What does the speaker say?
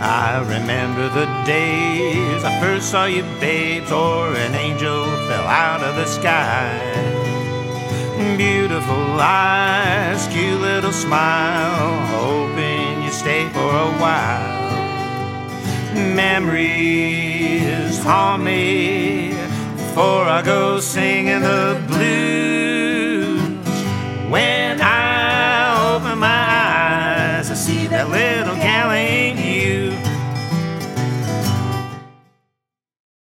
I remember the days I first saw you, babes, or an angel fell out of the sky. Beautiful eyes, cute little smile, hoping you stay for a while. Memories haunt me before I go singing the blues.